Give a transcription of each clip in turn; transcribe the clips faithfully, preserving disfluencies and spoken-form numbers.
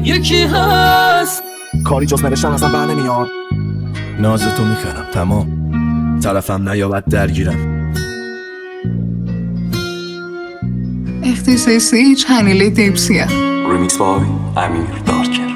یکی هست کاری جز نوشتن ازم بر نمیاد. ناز تو میخرم تمام، طرفم نیابد درگیرم. اختصاصی چنل دیپسیه. ریمیکس بای امیر دارکر.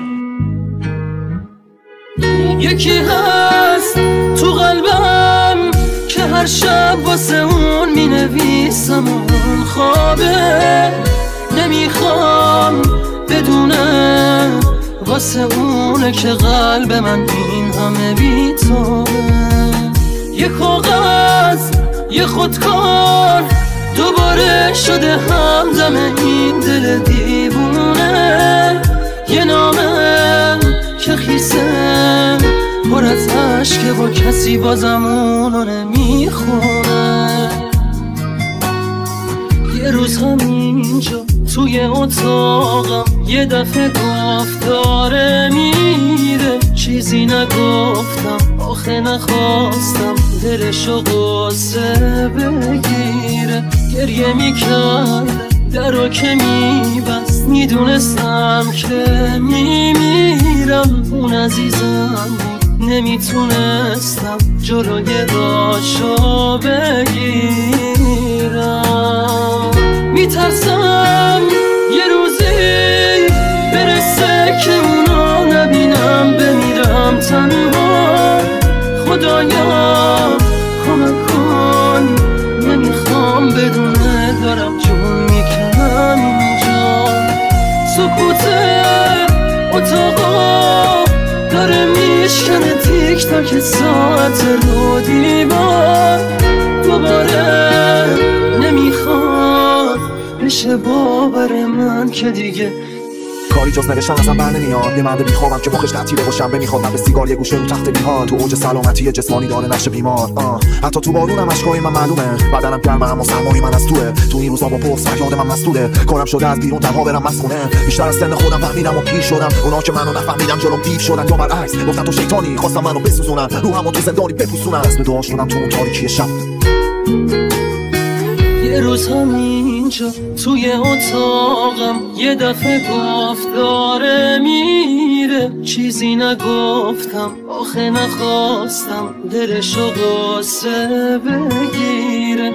یکی هست تو قلبم که هر شب واسه اون می نویسم اون خوابه، نمیخوام بدونه واسه اونه که قلب من این همه بیتابه. یه کاغذ یه خودکار دوباره شده همدم این دل دیوونه. یه نامه که خیسه پر از عشقه با کسی بازم اونو نمیخونه. یه روز همینجا توی اتاقم یه دفعه گفت داره میره، چیزی نگفتم آخه نخواستم دلشو قصه بگیره. گریه میکرد درو که میبست، میدونستم که میمیرم. اون عزیزم بود نمیتونستم جلوی راشو بگیرم. میترسم یه روزی برسه که اونو نبینم، بمیرم تنها. خدایا کمک کن، نمیخوام بدونه دارم جون میکنم اینجا. سکوت اتاقا داره میشکنه تیک تاک ساعت رو دیوار. دوباره نمیخواد بشه باور من که دیگه کاری جز نوشتن ازم بر نمیاد. یه مرد بیخوابم که مخش تعطیله و شنبه میخوابم به سیگار یه گوشه رو تخت بیحال. تو اوج سلامتی جسمانی داره نشه بیمار. آه. حتی تو بارونم اشکای من معلومه، بدنم گرمه اما سرمای من از توه. تو این روزا با پرس فریاد من مسئوله، کارم شده از بیرون تنها برم مسخونه. بیشتر از سن خودم فهمیدم و پیر شدم، اونا که منو نفهمیدم جلوم دیو شدن. یا برعکس گفتن تو شیطانی، خواستم منو بسوزونن، روحمو تو زندانی بپوسونن. اسم دعا شدم تو اون تاریکی شب. یه روز همینجا توی اتاقم یه دفعه گفت داره میره، چیزی نگفتم آخه نخواستم دلشو قصه بگیره.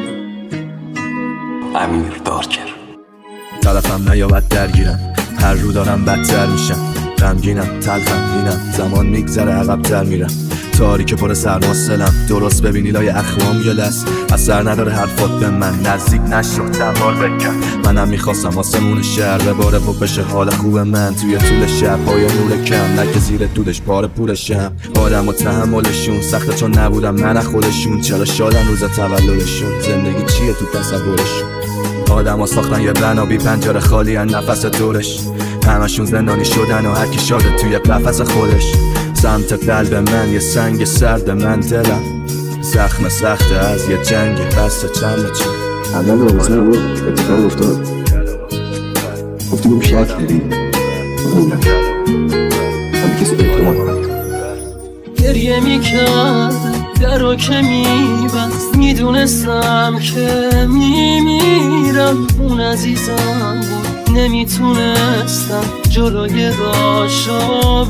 امیر دارکر. طرفم نیابد درگیرم، هر رو دارم بدتر میشم. غمگینم تلخم اینم، زمان میگذره عقب‌تر میرم. تاریک پر سرماسلم، درست ببینی لای اخوام یه دست. اثر نداره حرفات به من، نزدیک نشو تمال بکن. منم میخواستم آسمون شهر بباره و بشه حال خوب من. توی طول شب پای نور کم، نه که زیر دودش پاره پولشم. آدم و تحملشون سخته چون نبودم من خودشون. چرا شادن روز تولدشون، زندگی چیه تو تصورشون. آدم ها ساختن یه بنا بی پنجره خالی ان نفس دورش. همشون زندانی شدن و هر کی شاده توی قفس خودش. سمت قلب من یه سنگ سرد، من دلم زخم سخته از یه جنگ بسته چند چند. اول دوازده بود اتفاق افتاد، گفتی بهم شک داری بودم همه کسی اعتماد کنم. گریه میکرد درو که میبست، میدونستم که میمیرم. اون عزیزم بود نمیتونستم جلوی راشو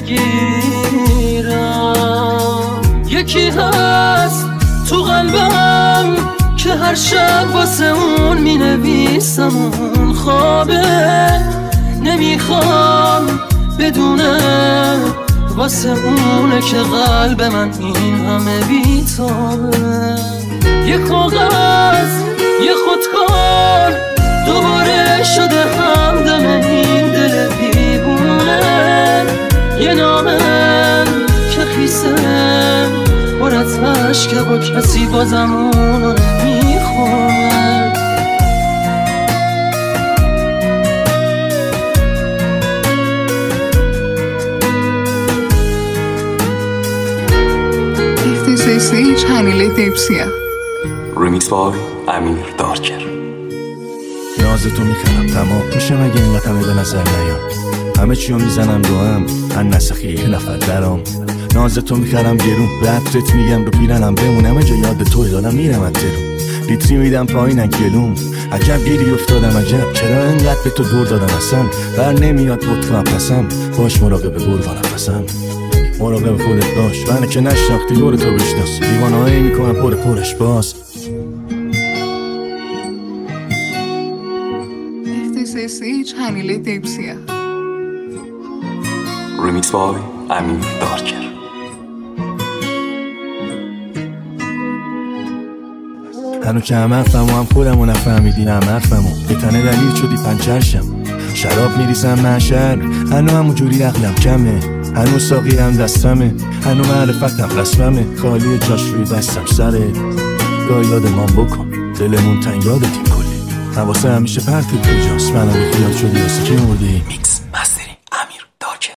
بگیرم. یکی هست تو قلبم که هر شب واسه اون می نویسم اون خوابه، نمیخوام بدونه واسه اونه که قلب من این همه بیتابه. یه کاغذ یه خودکار دوباره شده همدم این دل دیوونه. یه نامه که خیسه پر از عشقه با کسی بازم اونو نمیخونه. اختصاصی چنل دیپسیه. ریمیکس بای امیر دارکر. ناز تو میخرم تمام، میشه مگه این همه به نظر نیام. همه چیو میزنم رو هم ان نسخی یه نفر درام. ناز تو میخرم گرون، رتت میگم رو پیرنم بمونم. جا یاد تو دارم میرم از درون. لیتری میدم پایینن گلوم. عجب گیری افتادم عجب، چرا انقدر به تو دور دادم اصلا. بر نمیاد بطفم پسم، باش مراقب گرگا نفسم. مراقب خودت باش، منه که نشناختی دور تو بشناس. دیوانهایی میکنم پر پرش باز. اختصاصی چنل دیپسیا. ریمیکس بای امیر دارکر. هنو که هم حرفم و هم خودم و نفهمیدی هم حرفم و یه تنه دلیل شدی پنچرشم. شراب میریسم محشر، هنو همون جوری عقلم کمه. هنو ساقی هم دستمه، هنو معرفتم رسممه. خالی جاش روی دستم سره، گاه یادمان بکن دلمون تنگ یادتیم کلی. حواسه همیشه پرت کجاست، منم بیخیال شدی واسه که مردی.